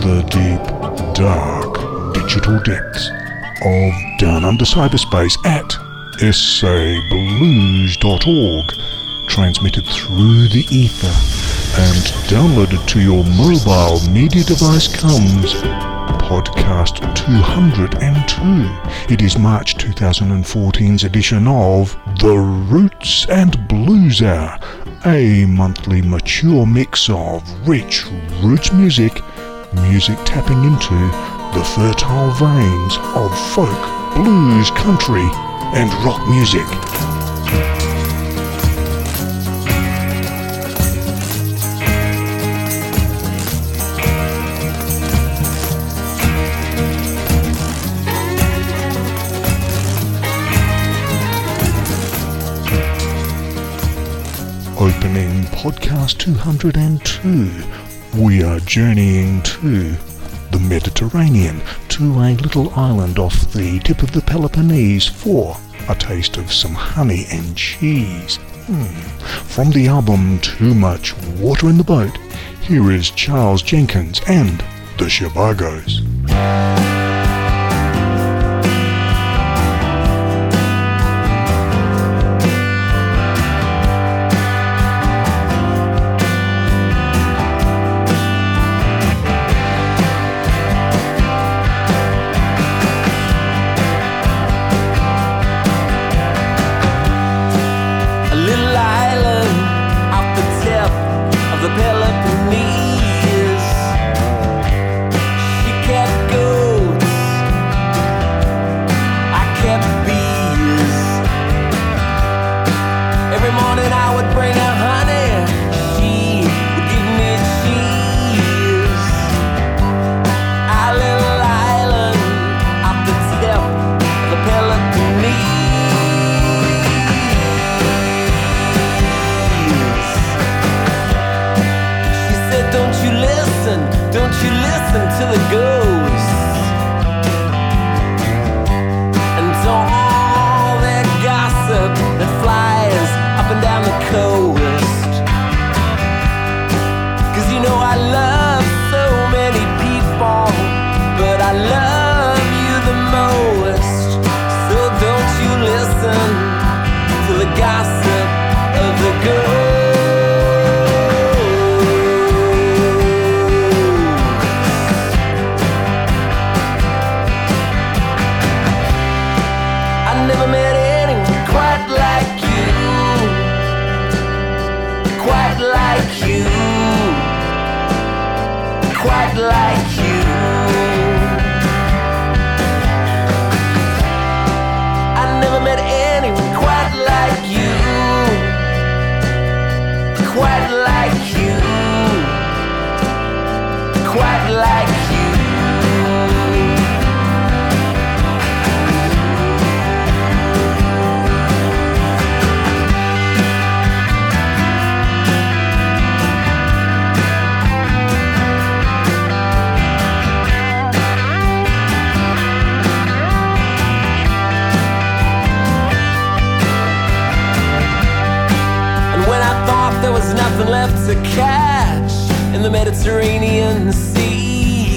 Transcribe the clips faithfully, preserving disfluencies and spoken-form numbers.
the deep, dark, digital depths of Down Under Cyberspace at s a blues dot org, transmitted through the ether and downloaded to your mobile media device comes Podcast two hundred two. It is March twenty fourteen's edition of The Roots and Blues Hour, a monthly mature mix of rich roots music, music tapping into the fertile veins of folk, blues, country, and rock music. Opening Podcast two hundred two, we are journeying to the Mediterranean, to a little island off the tip of the Peloponnese for a taste of some honey and cheese. Hmm. From the album Too Much Water in the Boat, here is Charles Jenkins and the Shabagos. Left to catch in the Mediterranean Sea,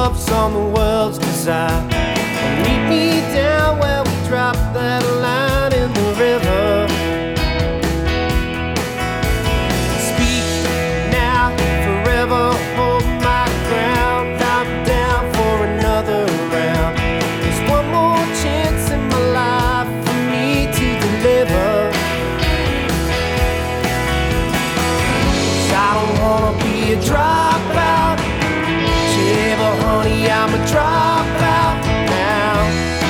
gloves on the world's desire. Meet me down where we drop that line in the river. Speak now, forever hold my ground. I'm down for another round. There's one more chance in my life for me to deliver. 'Cause I don't wanna be a dropout. Yeah, but honey, I'm a dropout now.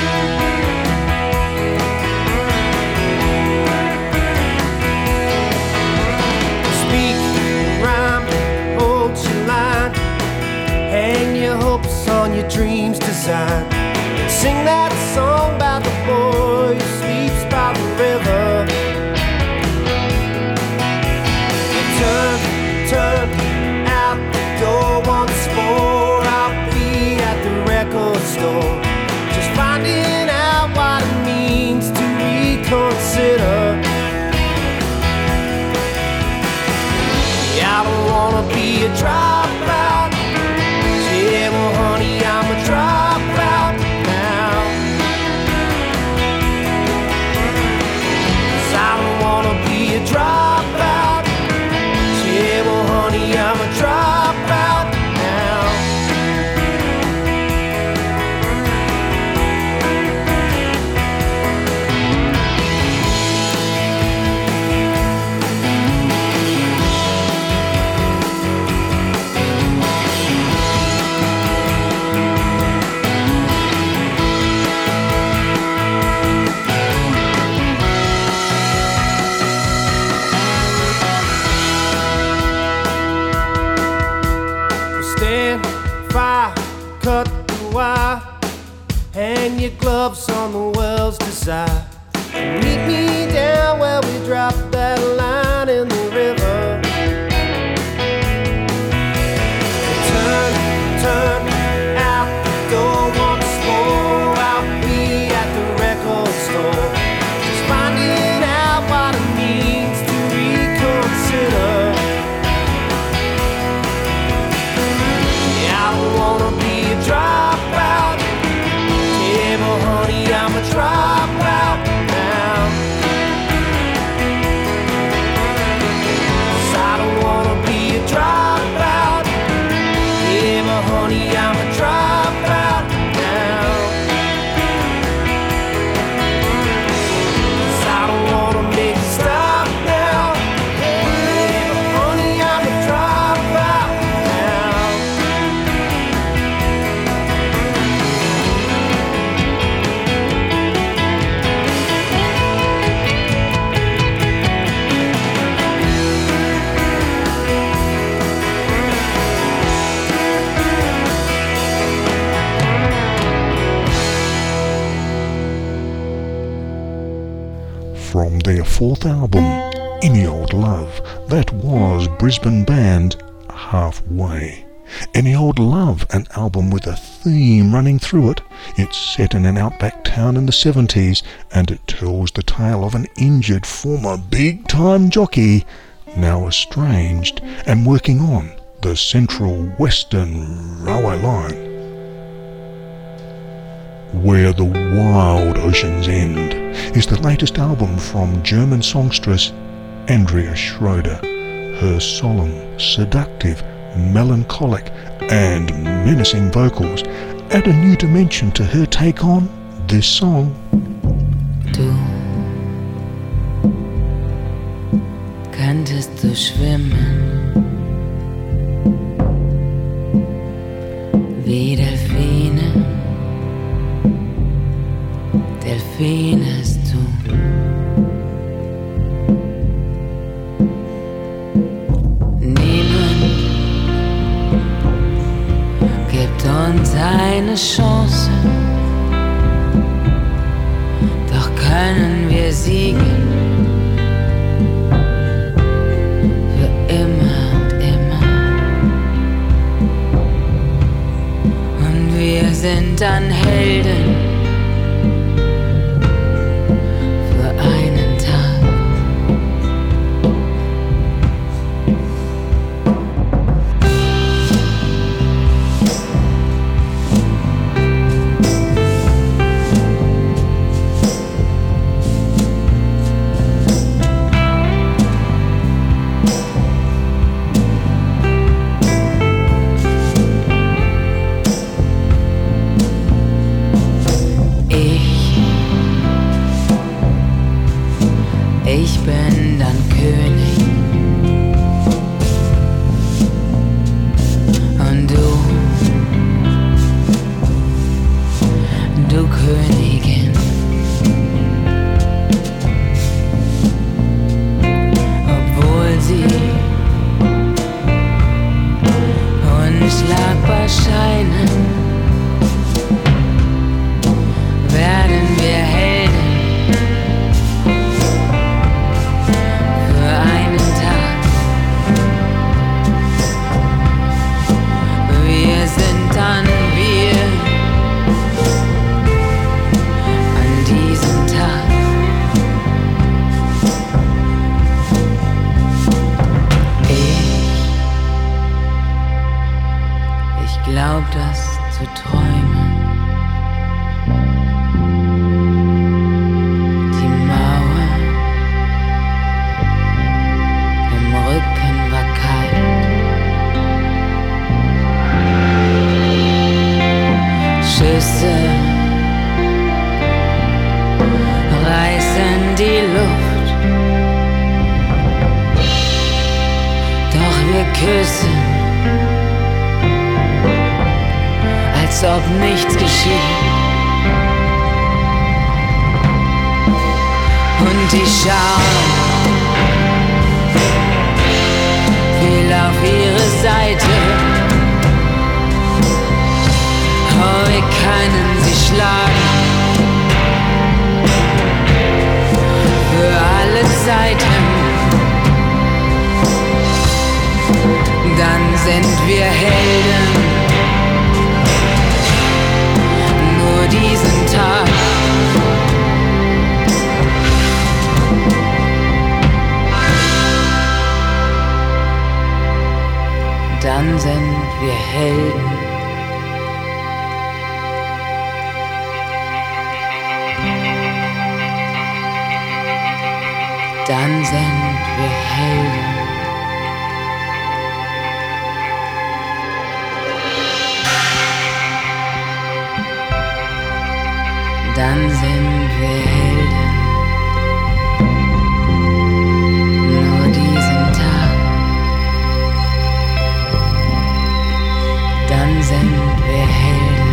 Speak, rhyme, hold your line. Hang your hopes on your dreams' design. Sing that song about the boy who sleeps by the river. Turn, turn out the door once more. I'll be at the record store, just finding out what it means to reconsider. Yeah, I don't wanna be a dropout. Yeah, well honey, I'm a dropout now. 'Cause I don't wanna be a dropout. Yeah, well honey, I'm a dropout now. Stand, fire, cut the wire. Hang your gloves on the world's desire. Meet me down where we drop that line in the river. Turn, turn out the door once more. I'll be at the record store, just finding out what it means to reconsider. Yeah, I don't wanna be a dropout. Yeah, but honey, I'm a dropout now. 'Cause I don't wanna be a dropout. Yeah, but honey, I'm a dropout now. 'Cause I don't wanna make it stop now. Yeah, but honey, I'm a dropout now. From their fourth album, Any Old Love, that was Brisbane band Halfway. Any Old Love, an album with a theme running through it. It's set in an outback town in the seventies, and it tells the tale of an injured former big-time jockey, now estranged and working on the Central Western Railway line. Where the Wild Oceans End is the latest album from German songstress Andrea Schroeder. Her solemn, seductive, melancholic and menacing vocals add a new dimension to her take on this song. Du kanntest du schwimmen wie Delfine, Delfines tun. Niemand gibt uns eine Chance, doch können wir siegen. Für immer und immer. Und wir sind dann Helden. Für einen Tag. erlaubt, das zu träumen. Die Mauer im Rücken war kalt. Schüsse reißen die Luft, doch wir küssen, als ob nichts geschieht. Und die schauen viel auf ihre Seite. Oh, wir können sie schlagen für alle Zeiten. Dann sind wir Helden. Nur diesen Tag. Dann sind wir Helden. Dann sind wir Helden. Dann sind wir Helden. Nur diesen Tag. Dann sind wir Helden.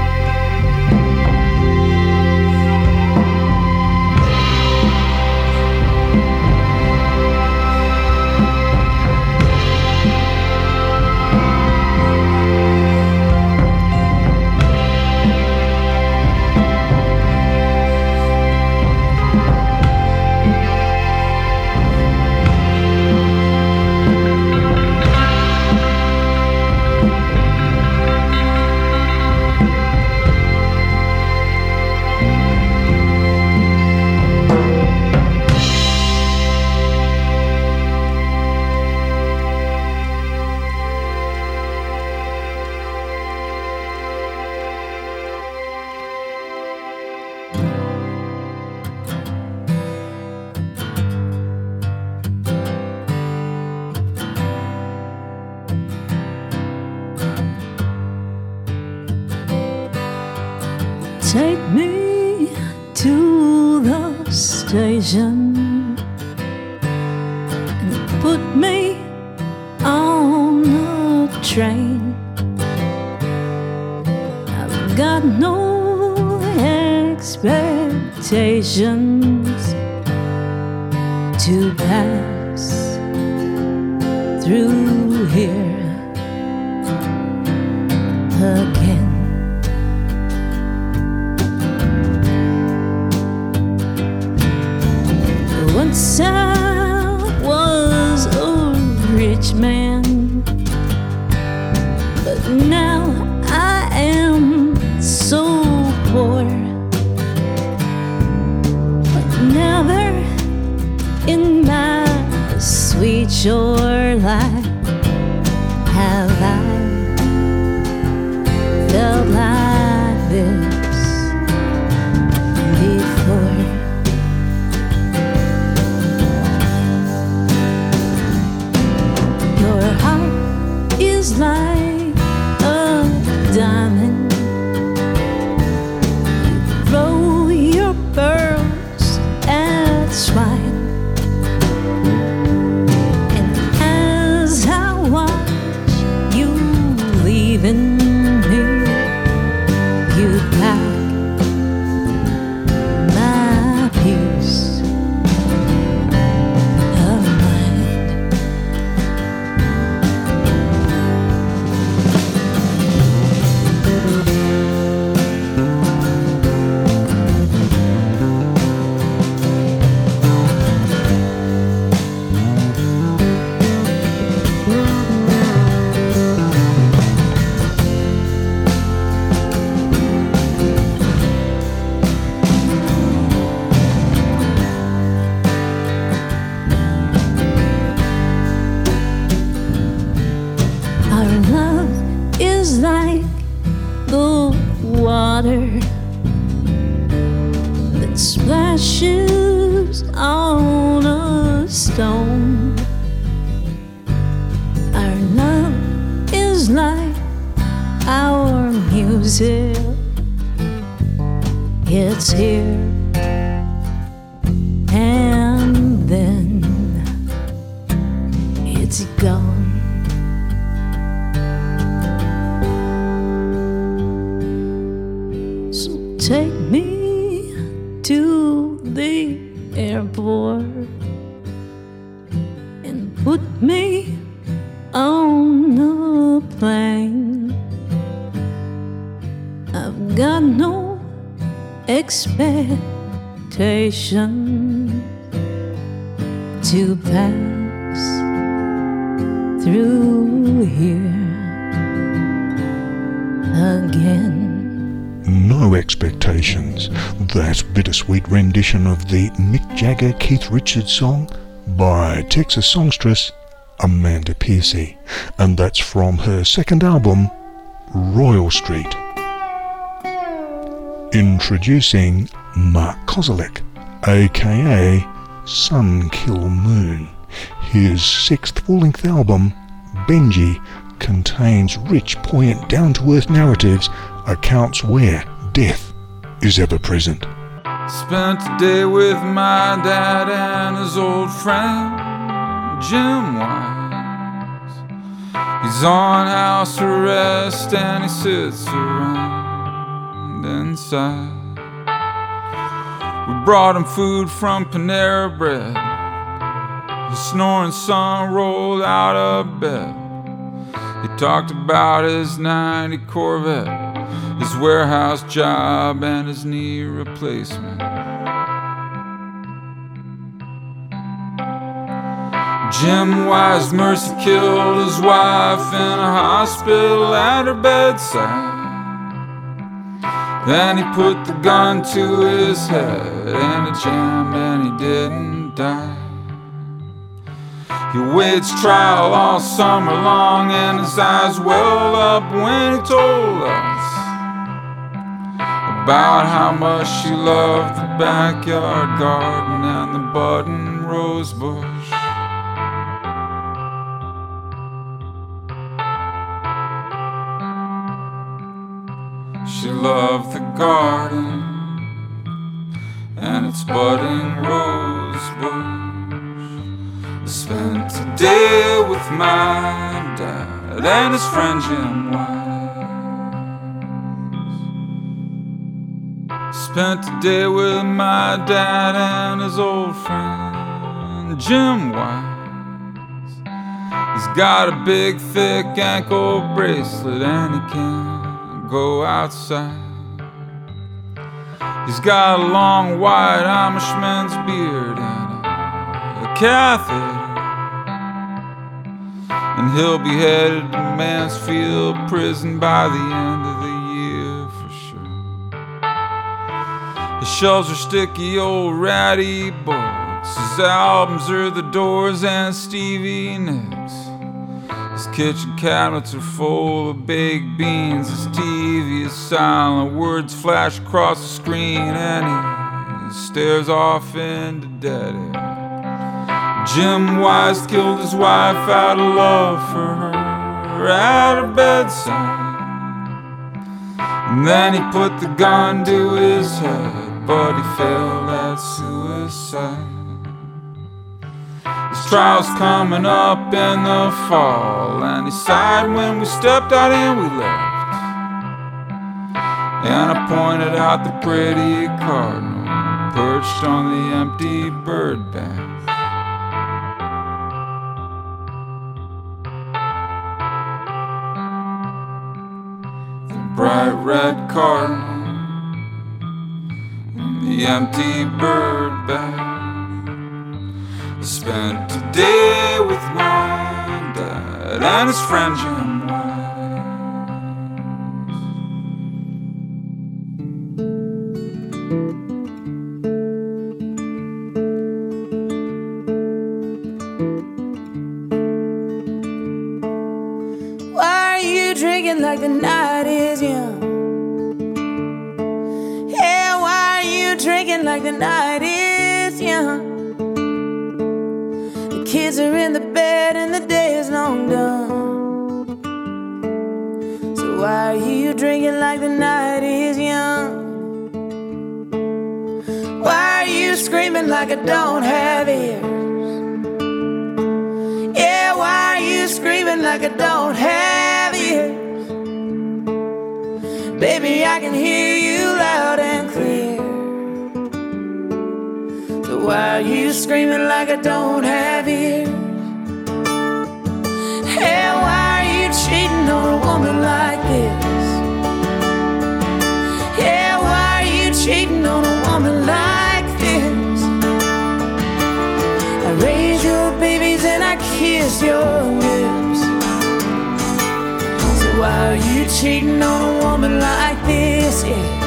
Take me to the station and put me on a train. I've got no expectations to pass through here again. Once I was a rich man, but now I am so poor. But never in my sweet shore life have I felt like this before. Is like a diamond. You throw your pearls at swine, and as I watch you leaving me, water that splashes on a stone. Our love is like our music. It's here and then it's gone. So take me to the airport and put me on a plane. I've got no expectation to pass through here again. No expectations. That bittersweet rendition of the Mick Jagger Keith Richards song by Texas songstress Amanda Piercy, and that's from her second album, Royal Street. Introducing Mark Kozelek, aka Sun Kill Moon. His sixth full-length album, Benji, contains rich, poignant, down-to-earth narratives, accounts where death is ever present. Spent a day with my dad and his old friend Jim Wise. He's on house arrest and he sits around inside. We brought him food from Panera Bread. His snoring son rolled out of bed. He talked about his ninety Corvette, his warehouse job, and his knee replacement. Jim Wise mercy killed his wife in a hospital at her bedside. Then he put the gun to his head and it jammed and he didn't die. He waits trial all summer long and his eyes well up when he told us about how much she loved the backyard garden and the budding rose bush. She loved the garden and its budding rose bush. I spent a day with my dad and his friend Jim Wise. Spent a day with my dad and his old friend Jim Wise. He's got a big thick ankle bracelet and he can't go outside. He's got a long white Amishman's beard and a catheter, and he'll be headed to Mansfield prison by the end of the year for sure. His shelves are sticky old ratty books. His albums are The Doors and Stevie Nicks. His kitchen cabinets are full of baked beans. His T V is silent. Words flash across the screen and he stares off into dead air. Jim Wise killed his wife out of love for her at her bedside. And then he put the gun to his head, but he failed at suicide. His trial's coming up in the fall, and he sighed when we stepped out and we left. And I pointed out the pretty cardinal perched on the empty bird bath. Bright red cardinal and the empty bird bag. I spent a day with my dad and his friend Jim Why are you drinking like the night is young? drinking like the night is young. The kids are in the bed and the day is long done. So why are you drinking like the night is young? Why are you screaming like I don't have ears? Yeah, why are you screaming like I don't have ears? Baby, I can hear you loud and clear. So why are you screaming like I don't have ears? Hey, why are you cheating on a woman like this? Yeah, why are you cheating on a woman like this? I raise your babies and I kiss your lips. So why are you cheating on a woman like this? Yeah.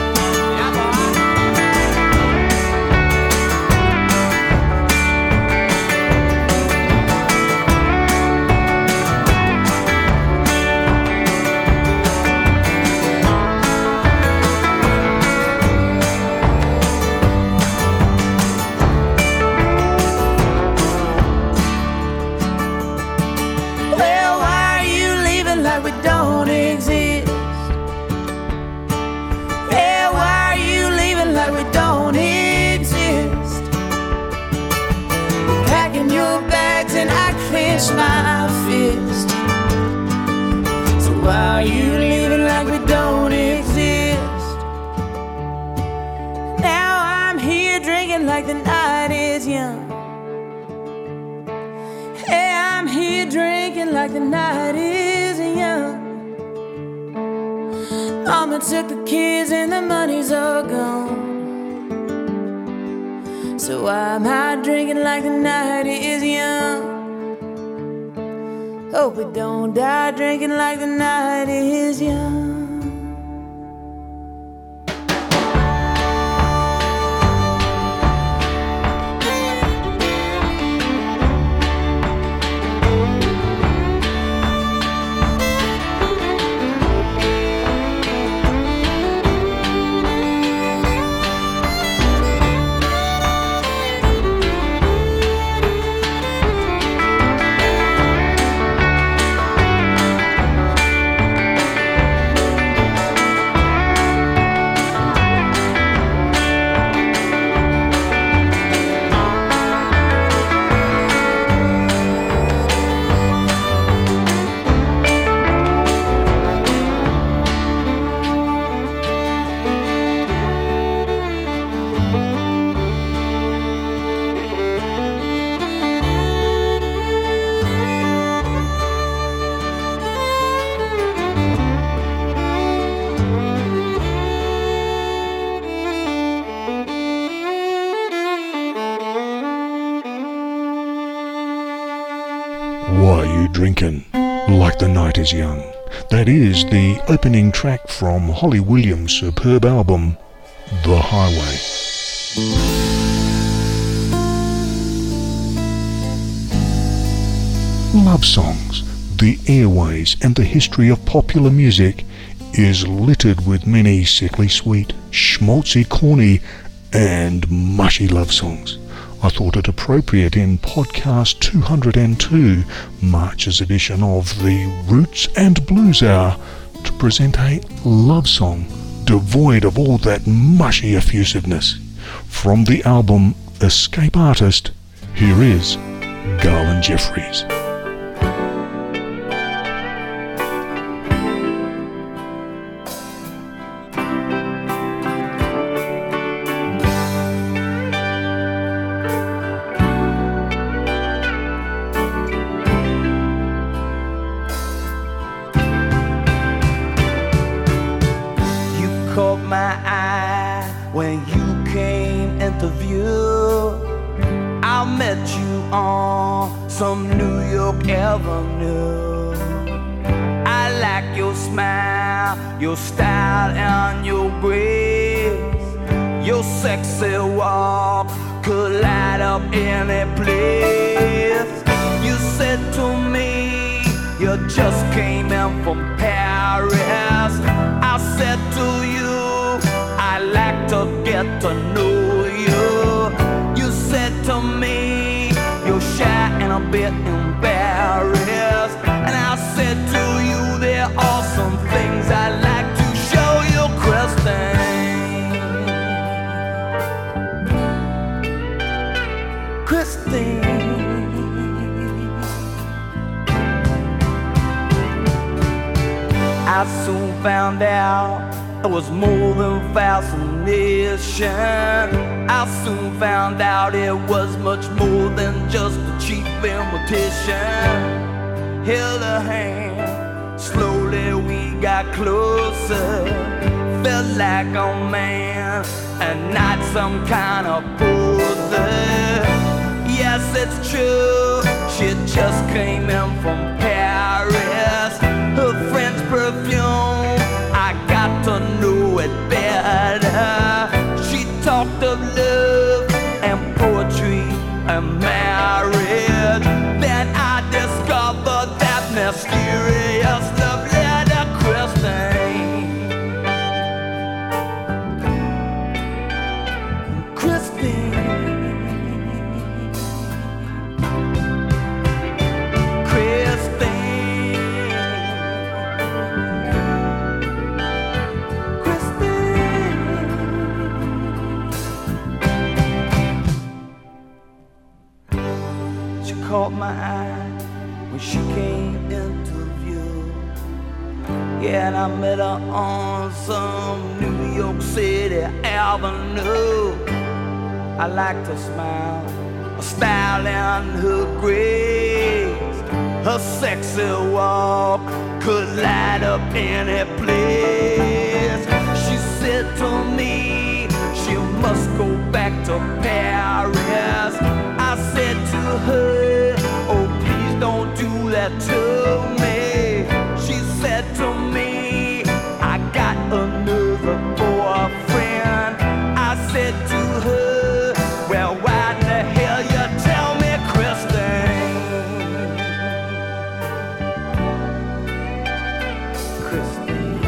My fist. So why are you living like we don't exist? Now I'm here drinking like the night is young. Hey, I'm here drinking like the night is young. Mama took the kids and the money's all gone. So why am I drinking like the night is young? Hope we don't die drinking like the night is young. Why are you drinking like the night is young? That is the opening track from Holly Williams' superb album, The Highway. Love songs, the airways and the history of popular music is littered with many sickly sweet, schmaltzy corny and mushy love songs. I thought it appropriate in podcast two hundred two, March's edition of the Roots and Blues Hour, to present a love song devoid of all that mushy effusiveness. From the album Escape Artist, here is Garland Jeffries. Caught my eye when you came into view. I met you on some New York Avenue. I like your smile, your style and your grace. Your sexy walk could light up any place. You said to me, you just came in from Paris. I said to you, I I'd like to get to know you. You said to me, you're shy and a bit embarrassed. And I said to you, there are some things I'd like to show you, Christine. Christine. I soon found out it was more than fascination. I soon found out it was much more than just a cheap imitation. Held her hand, slowly we got closer. Felt like a man and not some kind of poser. Yes, it's true, she just came in from Paris. Her friend's perfume, I got to know it better. She talked of love and poetry and marriage. Then I discovered that mysterious love letter, Christine. Christine. Caught my eye when she came into view. Yeah, and I met her on some New York City avenue. I liked her smile, her style and her grace. Her sexy walk could light up any place. She said to me, she must go back to Paris. I said to her, oh please don't do that to me. She said to me, I got another boyfriend. I said to her, well why the hell you tell me, Christine? Christine.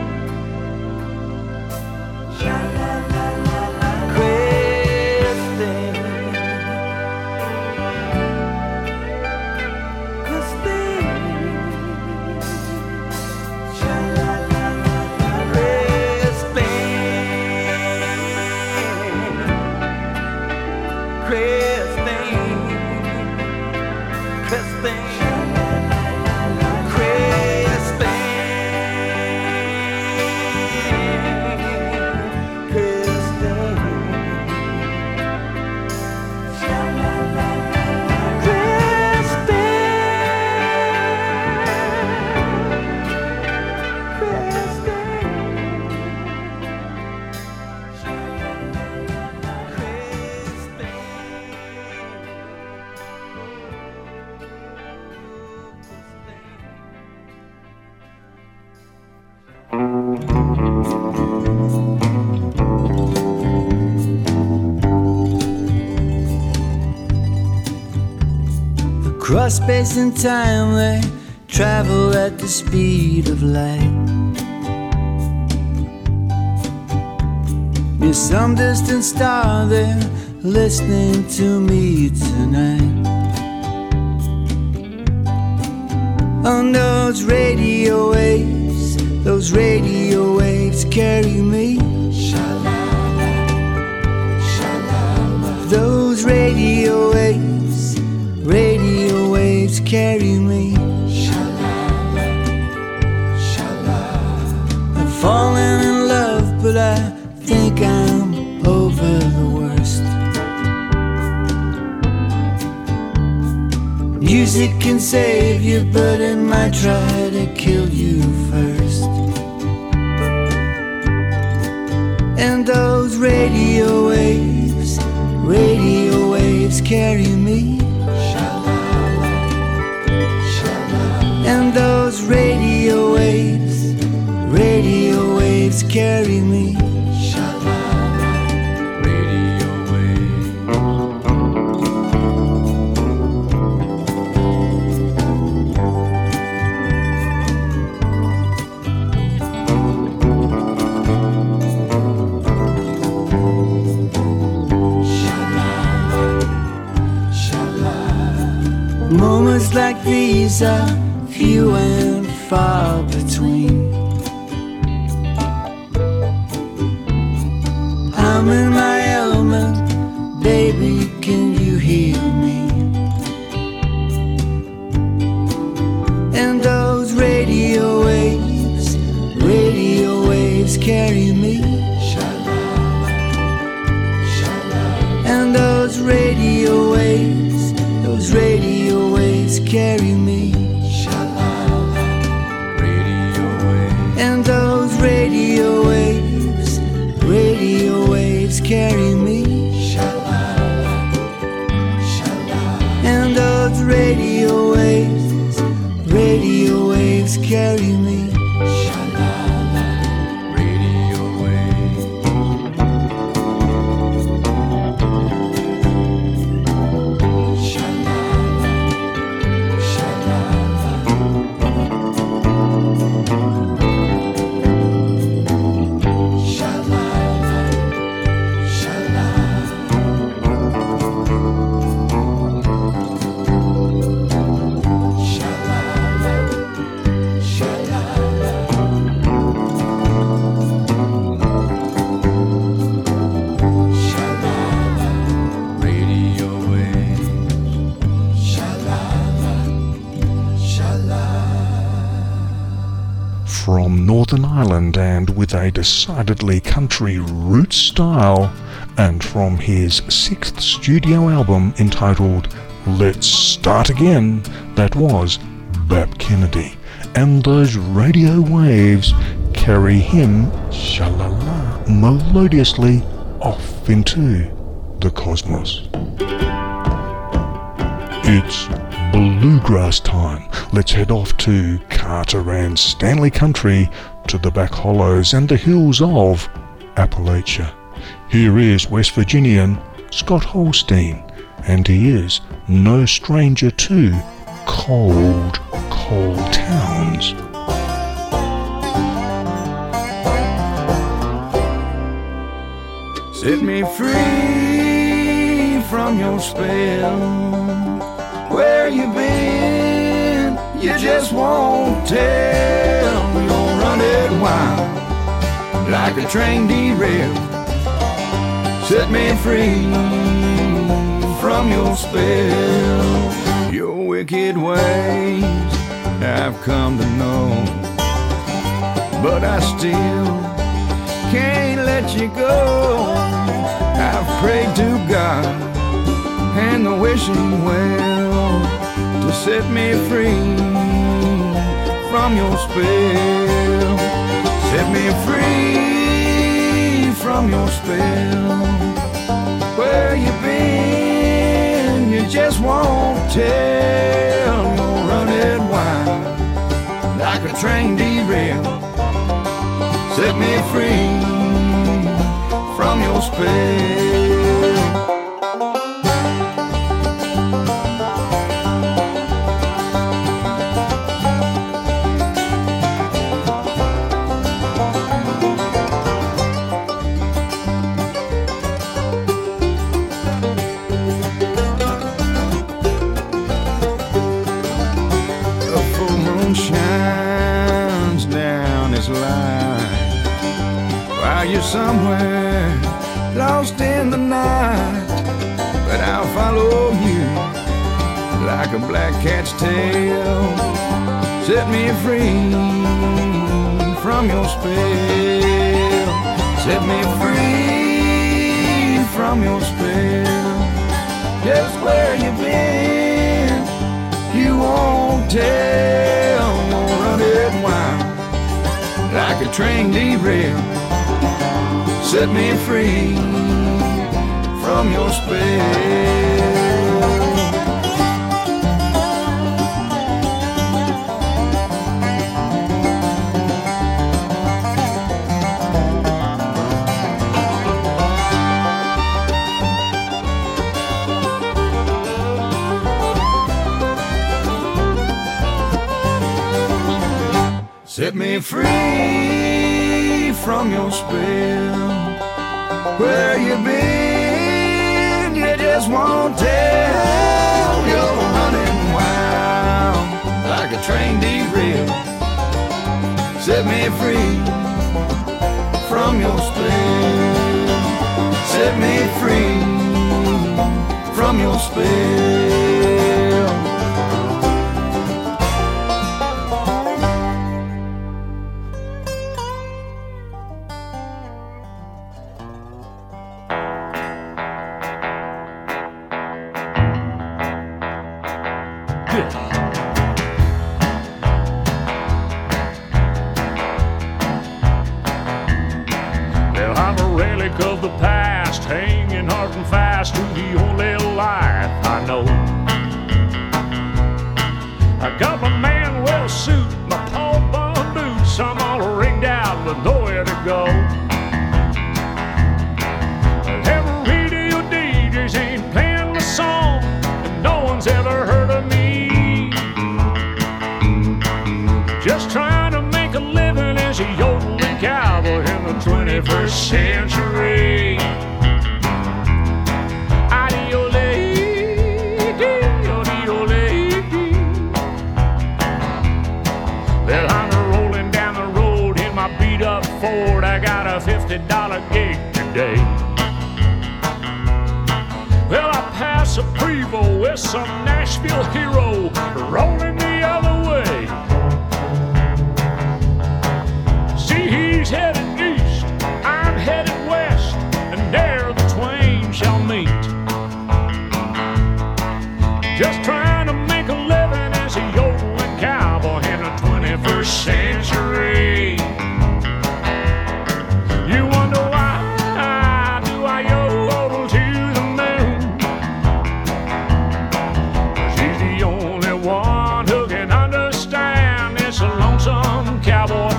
Across space and time they travel at the speed of light. Near some distant star they're listening to me tonight. On those radio waves, those radio waves carry me. Those radio waves, radio waves carry me. I've fallen in love, but I think I'm over the worst. Music can save you, but it might try to kill you first. And those radio waves, radio waves carry me. And those radio waves, radio waves carry me. these are few and far between. I'm in my element, baby, can you hear me? And those radio waves, radio waves carry me. And those radio waves, those radio waves carry me. Radio waves. And those radio waves, radio waves carry me. And those radio waves, radio waves carry me. From Northern Ireland and with a decidedly country roots style, and from his sixth studio album entitled Let's Start Again, that was Bap Kennedy. And those radio waves carry him, shalala, melodiously off into the cosmos. It's bluegrass time. Let's head off to Carter and Stanley Country, to the back hollows and the hills of Appalachia. Here is West Virginian Scott Holstein, and he is no stranger to cold, cold towns. Set me free from your spell. Where you been, you just won't tell. You're running wild, like a train derailed. Set me free from your spell. Your wicked ways I've come to know, but I still can't let you go. I've prayed to God and the wishing well to set me free from your spell. Set me free from your spell. Where you been, you just won't tell. You're running wild, like a train derailed. Set me free from your spell. Somewhere lost in the night, but I'll follow you like a black cat's tail. Set me free from your spell. Set me free from your spell. Just where you been, you won't tell. You're running wild, like a train derailed. Set me free from your spell. Set me free from your spell. Where you been, you just won't tell. You're running wild, like a train derailed. Set me free from your spell. Set me free from your spell. Well, I'm a relic of the past, hanging hard and fast to the only life I know. I got my Manuel suit, my Paul Bond boots, I'm all rigged out with nowhere to go. Every radio D Js ain't playing the song, and no one's ever heard of me. Just trying to make a living as a yodeling cowboy in the twenty-first century. Well, I'm rolling down the road in my beat-up Ford. I got a fifty dollar gig today. Well, I pass a Prevost with some Nashville hero rolling the other way. See, he's headed east, I'm headed west, and there the twain shall meet. Just trying to make a living as a yodeling cowboy in the twenty-first century. You wonder why do I yodel to the moon? 'Cause he's the only one who can understand this lonesome cowboy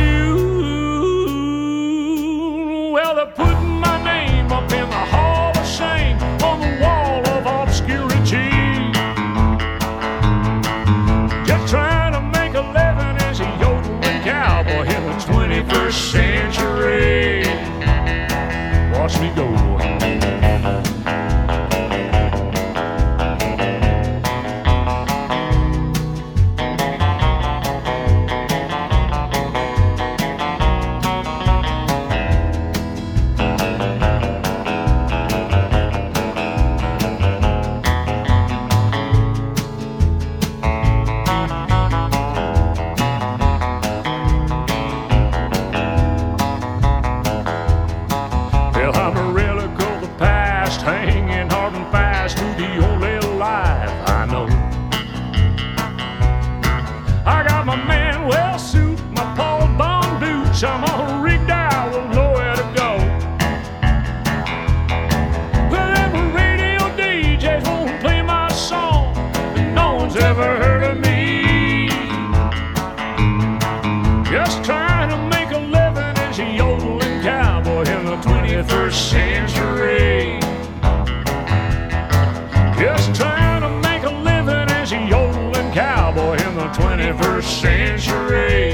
tune. Well, they're putting my name up in the Hall of Shame on the wall of obscurity. Just trying to make a living as a yodeling cowboy in the twenty-first century. Watch me go. Well, I'm a relic of the past, hanging hard and fast to the only life I know. I got my Manuel suit, my Paul Bond boots, I'm all rigged out with nowhere to go. But every radio D Js won't play my song, and no one's ever heard of me. Just trying to make a living as a yodeling cowboy in the twenty-first century. Just trying to make a living as a yodeling cowboy in the twenty-first century.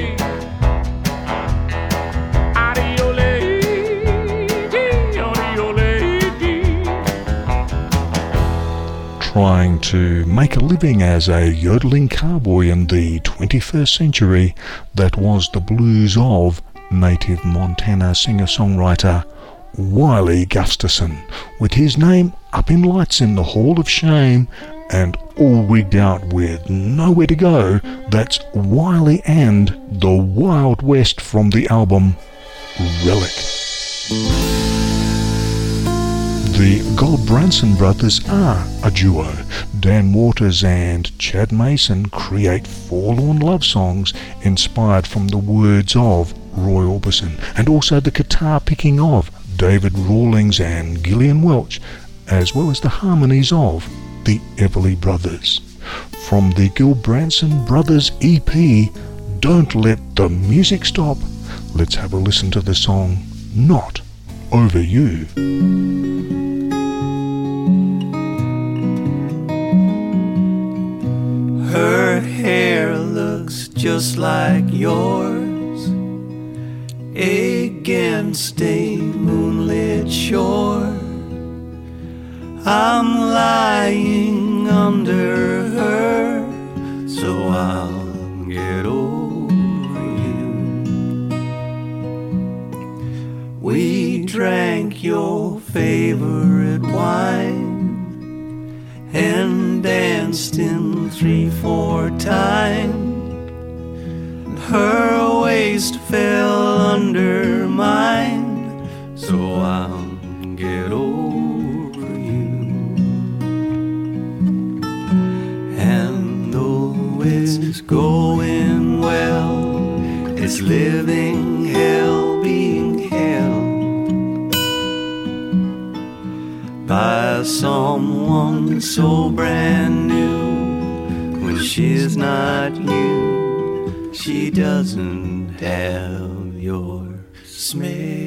Trying to make a living as a yodeling cowboy in the twenty-first century, that was the blues of native Montana singer-songwriter Wiley Gustafson, with his name up in lights in the Hall of Shame and all rigged out with nowhere to go. That's Wiley and the Wild West from the album Relic. The Goldbranson brothers are a duo. Dan Waters and Chad Mason create forlorn love songs inspired from the words of Roy Orbison, and also the guitar picking of David Rawlings and Gillian Welch, as well as the harmonies of the Everly Brothers. From the Goldbranson Brothers E P, Don't Let the Music Stop, let's have a listen to the song Not Over You. Her hair looks just like yours against a moonlit shore. I'm lying under her, so I'll favorite wine and danced in three, four times. Her waist fell under mine, so I'll get over you. And though it's going well, it's living hell being held by someone so brand new. When she's not you, she doesn't have your smell.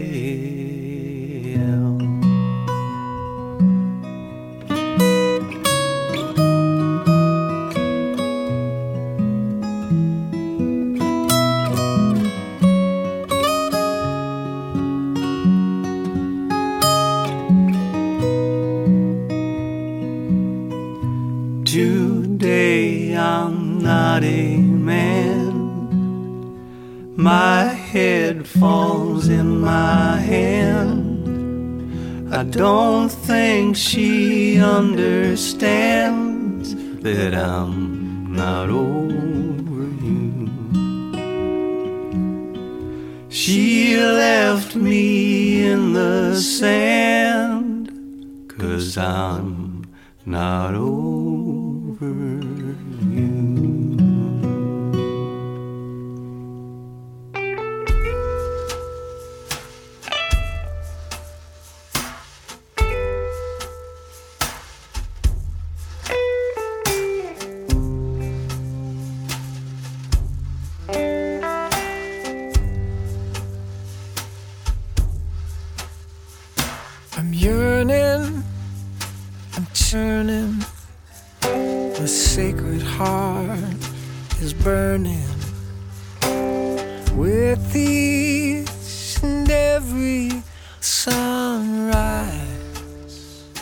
Today I'm not a man. My head falls in my hand. I don't think she understands that I'm not over you. She left me in the sand, 'cause I'm not over you. I'm yearning, I'm churning, my sacred heart is burning with each and every sunrise.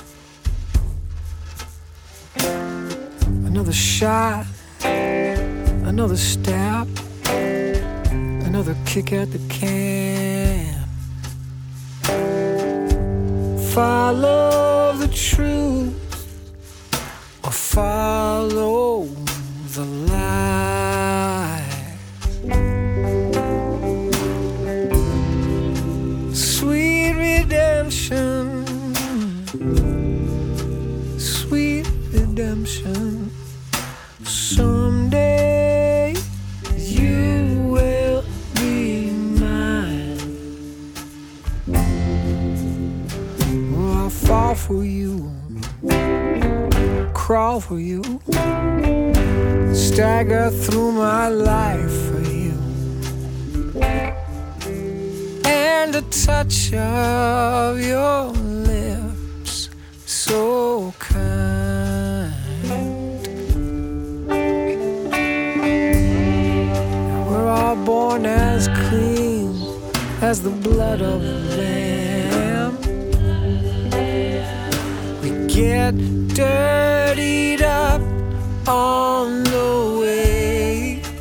Another shot, another step, another kick at the can. Follow the truth or follow the lie. Sweet redemption, sweet redemption. Someday you will be mine. I'll fall for you, crawl for you, stagger through my life for you. And a touch of your lips, so kind. We're all born as clean as the blood of a lamb. Get dirtied up on the way.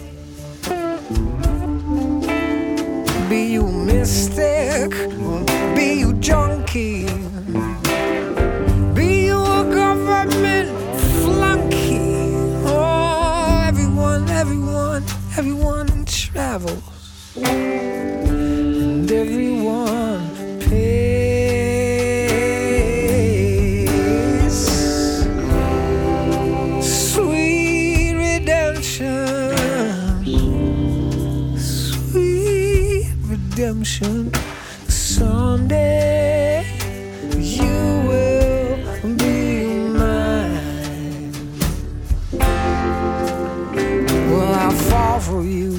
Be you mystic, be you junkie, be you a government flunky. Oh, everyone, everyone, everyone travels, and everyone pays. Redemption. Someday you will be mine. Well, I'll fall for you,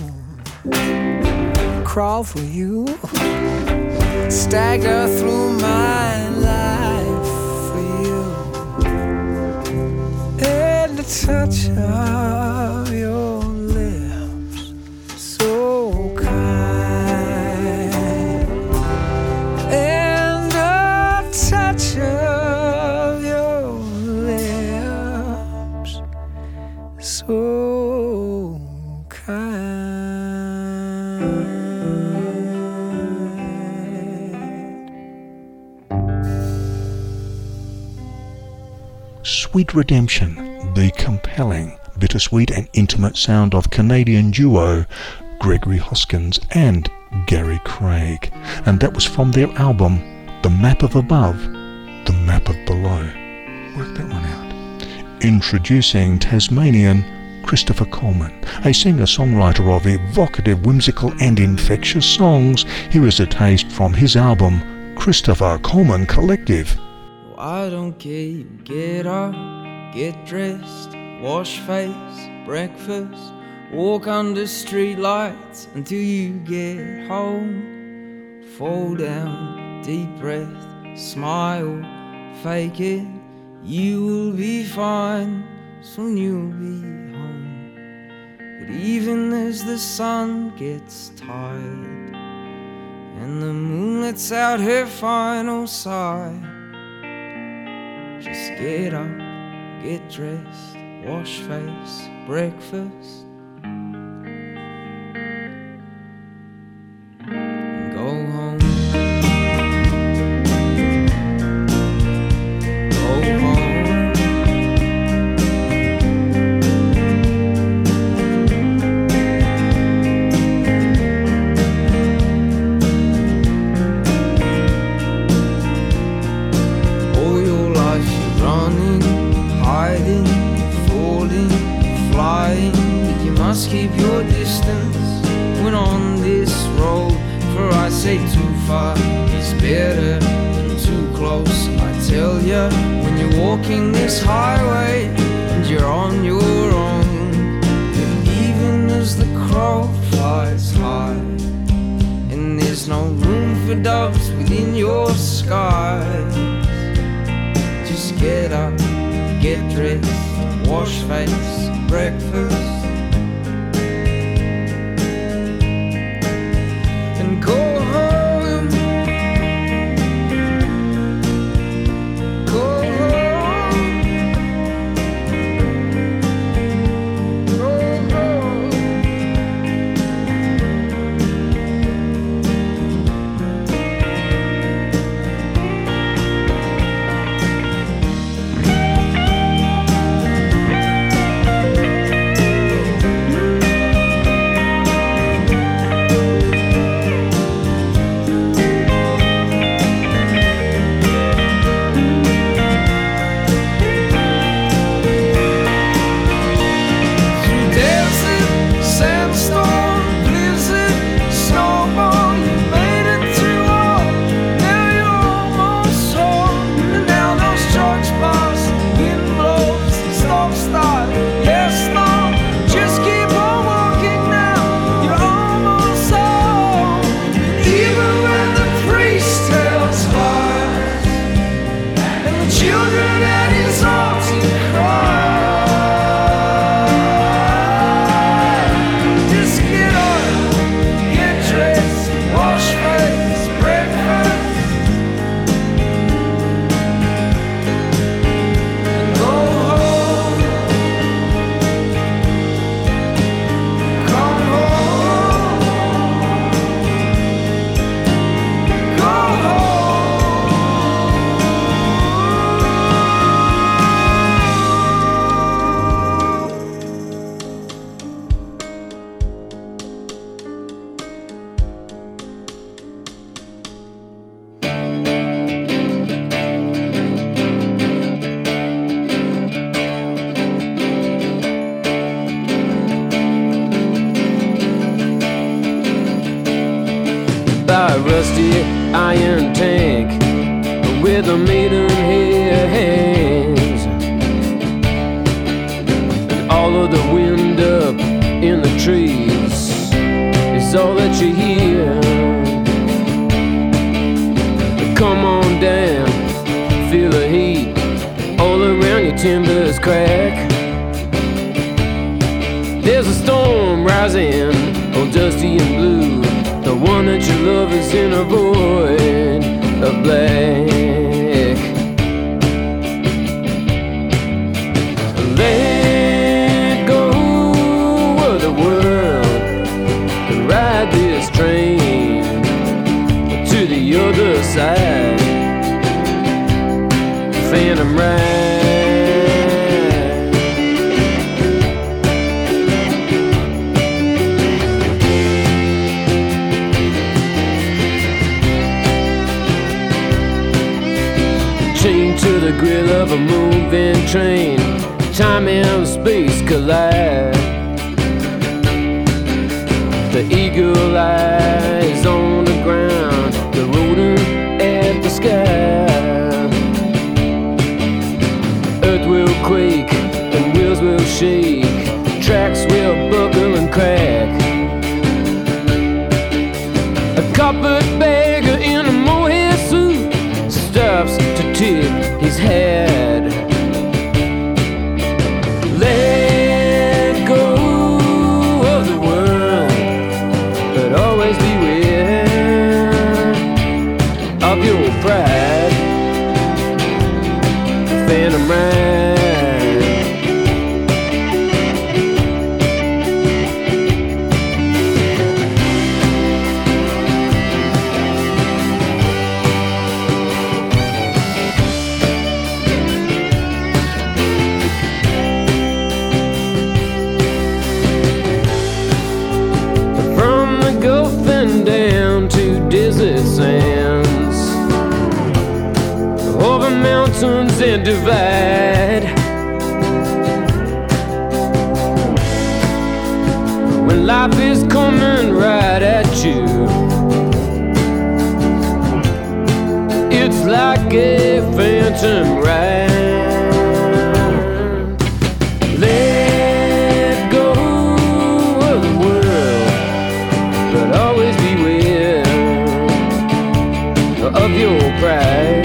crawl for you, stagger through my life for you. And a touch of your lips, so kind. And a touch of your lips, so kind. Sweet Redemption, the compelling, bittersweet and intimate sound of Canadian duo Gregory Hoskins and Gary Craig. And that was from their album The Map of Above, The Map of Below. Work that one out. Introducing Tasmanian Christopher Coleman, a singer-songwriter of evocative, whimsical and infectious songs. Here is a taste from his album Christopher Coleman Collective. I don't care, you get up, get dressed, wash face, breakfast, walk under street lights until you get home. Fall down, deep breath, smile, fake it, you will be fine, soon you'll be home. But even as the sun gets tired and the moon lets out her final sigh, just get up, get dressed, wash face, breakfast, and go home. Go home. All your life you're running, hiding, falling, flying, but you must keep your distance when on this road. For I say too far is better than too close. I tell ya, when you're walking this highway and you're on your own, that even as the crow flies high and there's no room for doves within your skies, just get up, get dressed, wash face, breakfast, and go home. Go home. Go home. By a rusty iron tank with a maidenhair hands, and all of the wind up in the trees is all that you hear. Come on down, feel the heat all around your timbers crack. There's a storm rising, all dusty and blue. The one that you love is in a void of black. Let go of the world and ride this train to the other side. Phantom ride. a moving train. Time and space collide. The eagle eyes on the ground, the rodent at the sky. Earth will quake and wheels will shake, tracks will buckle and crack. A carpetbagger in a mohair suit stops to tip his hat. Let go of the world, but always beware of your pride. Phantom ride. Down to desert sands, over mountains and divide. When life is coming right at you, it's like a phantom ride. Let go of the world, but always beware of your pride.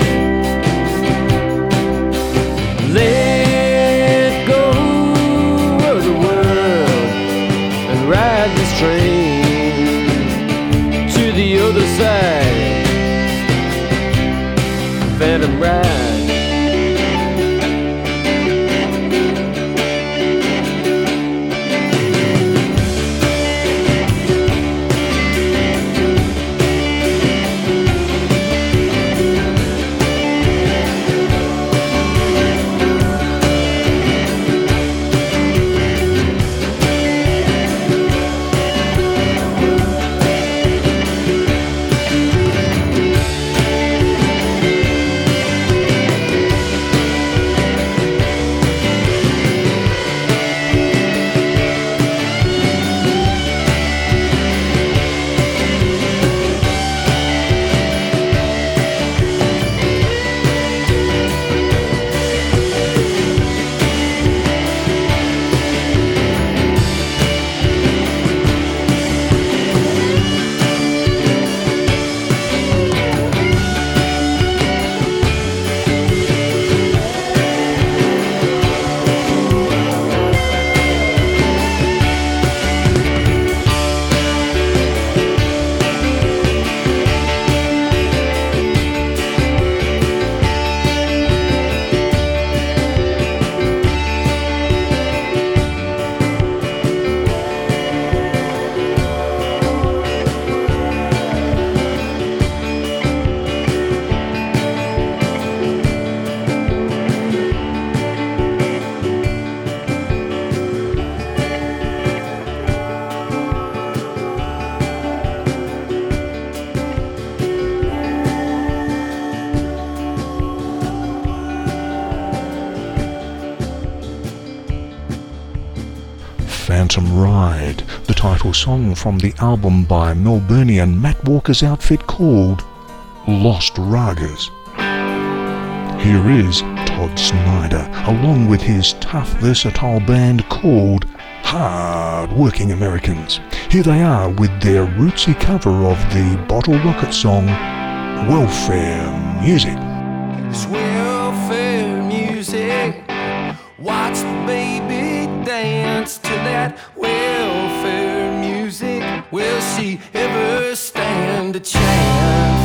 Let go of the world and ride this train to the other side. Phantom ride. Phantom Ride, the title song from the album by Melburnian Matt Walker's outfit called Lost Ragas. Here is Todd Snyder, along with his tough, versatile band called Hard Working Americans. Here they are with their rootsy cover of the Bottle Rocket song Welfare Music. It's welfare music. Watch the baby dance to that welfare music. Will she ever stand a chance?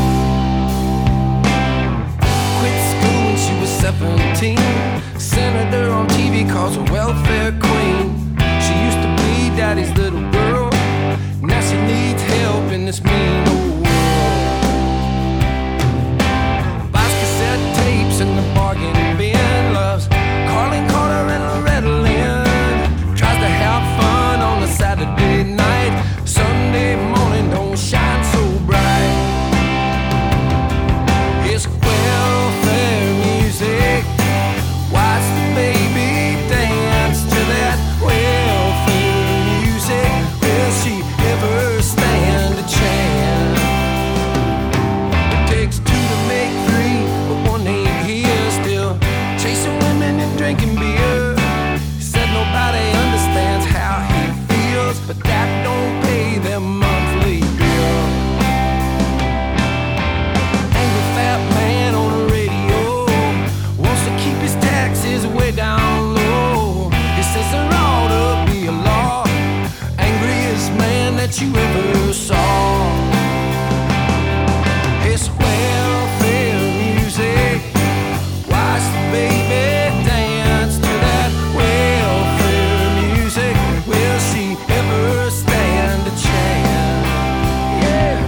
Quit school when she was seventeen. Senator on T V calls her welfare queen. She used to be daddy's little girl. Now she needs help in this mean old world. Buys cassette tapes in the bargain bin. Loves Carlin Carter and Loretta Lynn. Tries to have fun on a Saturday night. Sunday morning don't shine so bright. It's welfare music. that you ever saw. It's welfare music. Watch the baby dance to that welfare music. Will she ever stand a chance? Yeah.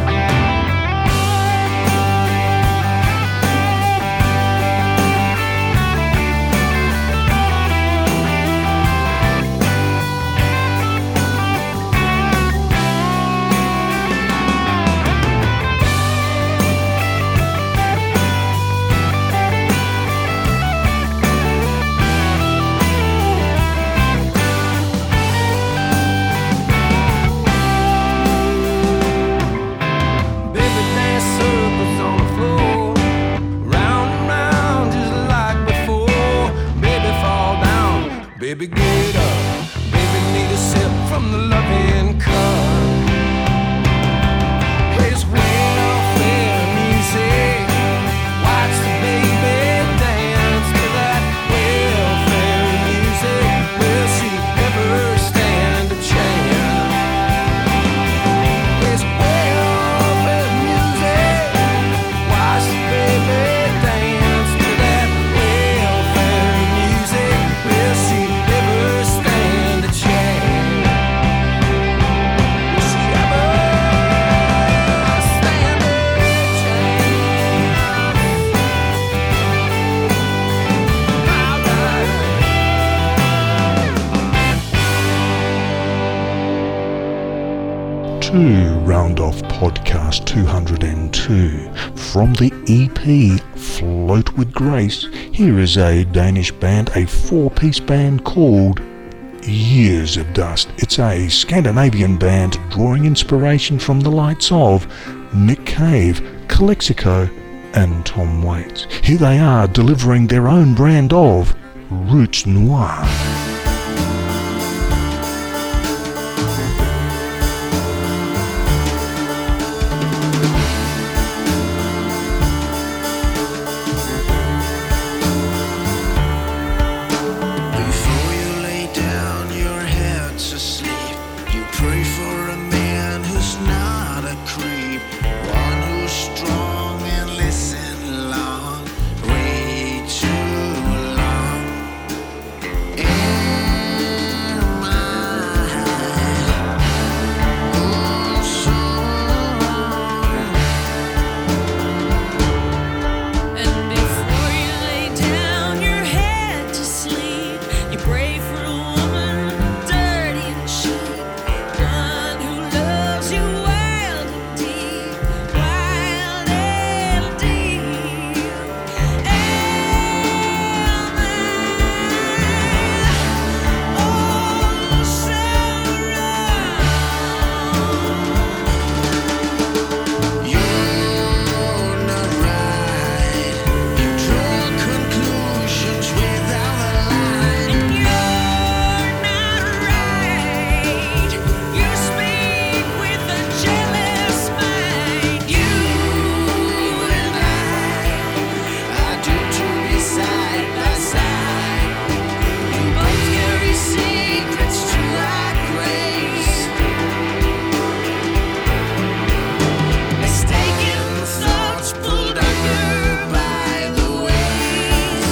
Baby, get up. Baby, need a sip from the loving cup. It's welfare music. Watch the baby dance to that welfare music. Will she ever stand a chance? It's welfare music. Watch the baby dance to that welfare music. Will she ever stand a chance? Will she ever stand a To round off podcast two hundred two from the E P Float with Grace, here is a Danish band, a four-piece band called Years of Dust. It's a Scandinavian band drawing inspiration from the likes of Nick Cave, Calexico and Tom Waits. Here they are delivering their own brand of Roots Noir. Before you lay down your head to sleep, you pray for a man who's not a creep, one who's strong and listen long, way too long. In my own song. And before you lay down your head to sleep, you pray for a woman dirty and cheap, one who loves you wild and deep, wild and deep. And my own sorrow. You're not right. You draw conclusions without a line. You're not right. You speak with a jealous mind. You And I, I do to be side by side. you both carry secrets to our grace. Mistaken thoughts pulled under by the waves.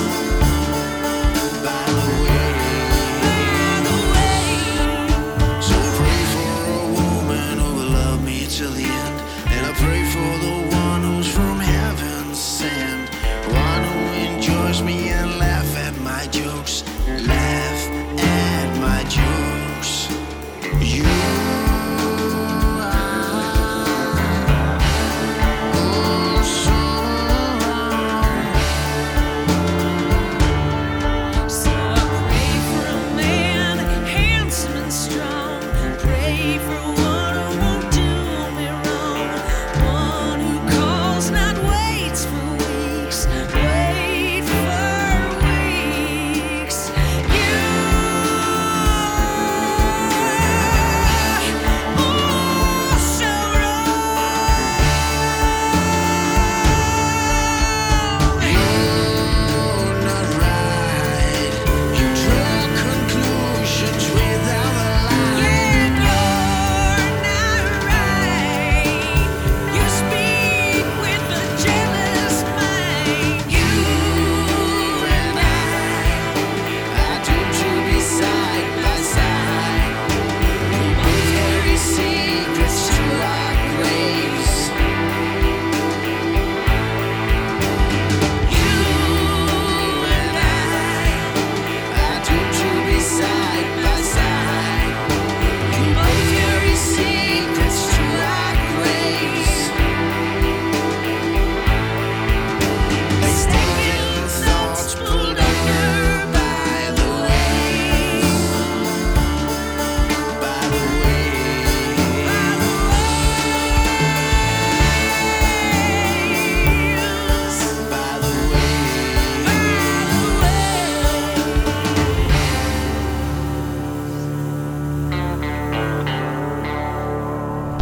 By the waves. By the way, So I pray for a woman who will love me till the end. And I pray for the one who's from heaven sent, one who enjoys me and laugh at my jokes, laugh at my jokes. You are oh, so I pray for a man handsome and strong. Pray for one who won't do me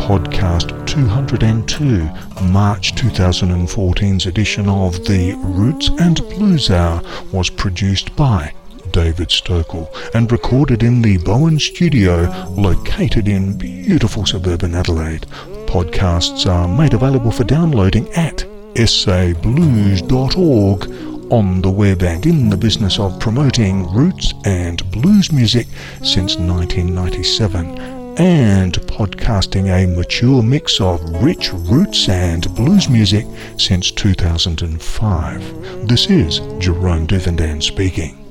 podcast two hundred two, March twenty fourteen's edition of the Roots and Blues Hour was produced by David Stokel and recorded in the Bowen Studio located in beautiful suburban Adelaide. Podcasts are made available for downloading at s a blues dot org on the web and in the business of promoting roots and blues music since nineteen ninety-seven and podcasting a mature mix of rich roots and blues music since two thousand five. This is Jerome Duvendan speaking.